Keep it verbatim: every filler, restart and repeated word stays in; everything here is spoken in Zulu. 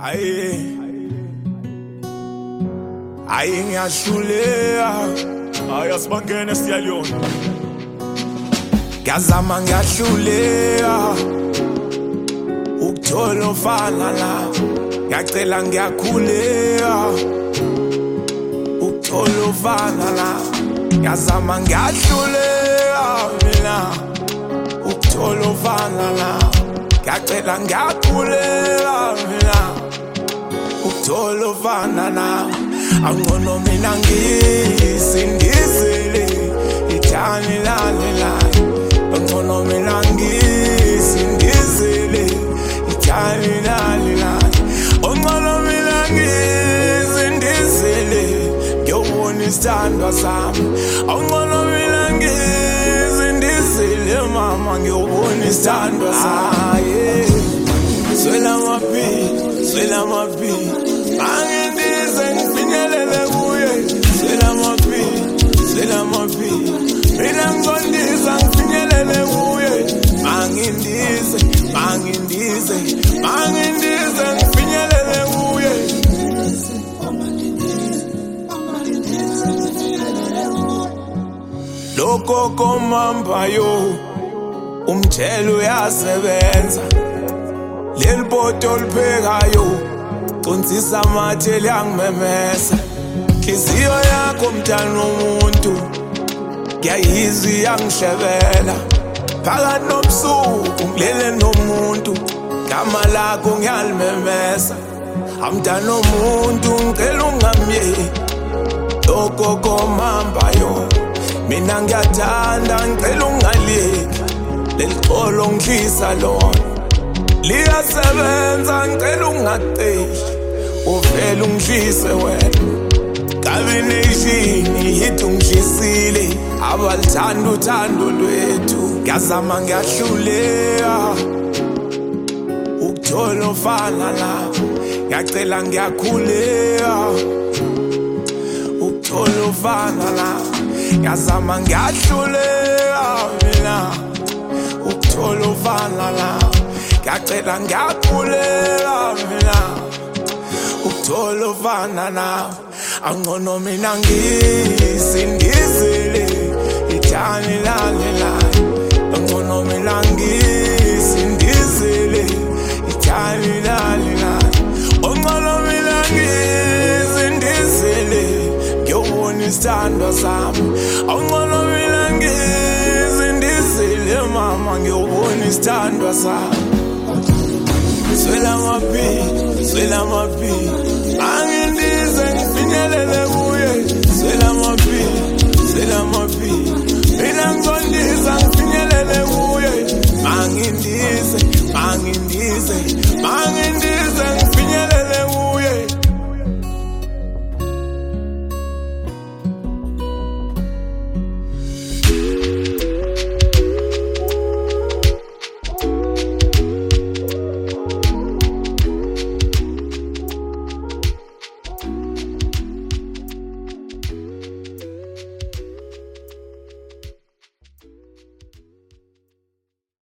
Aye, aye ngiyashuleka, Aye asibangene siyalona. ngiyazama ngiyashuleka ukuthola ofana la, ngiyacela ngiyakhuleka ukuthola ofana la, ngiyazama ngiyashuleka mina ukuthola ofana la, ngiyacela ngiyakhuleka mina ukuthola ofana la, angcono mina ngisindizile ithani lalela, angcono mina ngisindizile ithani lalela, angcono mina ngisindizile ngiyobona isithandwa sami, angcono mina ngisindizile mama ngiyobona isithandwa sami. Swela maphili, swela maphili, angindize ngifinyelele kuye, swela maphili, swela maphili, mina ngizondiza ngifinyelele kuye, angindize, angindize, angindize ngifinyelele kuye. Lokho komamba yo, umthelo uyasebenza. Leli bhodo liphekayo qonsisa amathe liyangimemesa, inhliziyo yakho mntana womuntu ngiyayizwa iyangishebela, phakathi nobusuku ngilele nomuntu igama lakho ngiyalimemesa, amntana womuntu ngicela ungamyeki lokho komambayo, mina ngiyathanda ngicela ungaliyeki leli xolo ngihlisa lona, liyasebenza ngicela ungaqeshi uvela ungishise wena, combination hit ungishisile abalithanda uthando lwethu, ngiyazama ngiyahluleka ukuthola ofana la, ngiyacela ngiyakhuleka ukuthola ofana la, ngiyazama ngiyahluleka mina ukuthola ofana la, ngiyacela ngiyakhuleka mina ukuthola ofana nawe, angcono mina ngisindizile ithani lalela, angcono mina ngisindizile ithani lalela, angcono mina ngisindizile ngiyobona isithandwa sami, angcono mina ngisindizile mama ngiyobona isithandwa sami. Swela maphili, swela maphili, angindize ngifinyelele kuye, swela maphili, swela maphili, mina ngizondiza ngifinyelele kuye, angindize, angindize, angindize.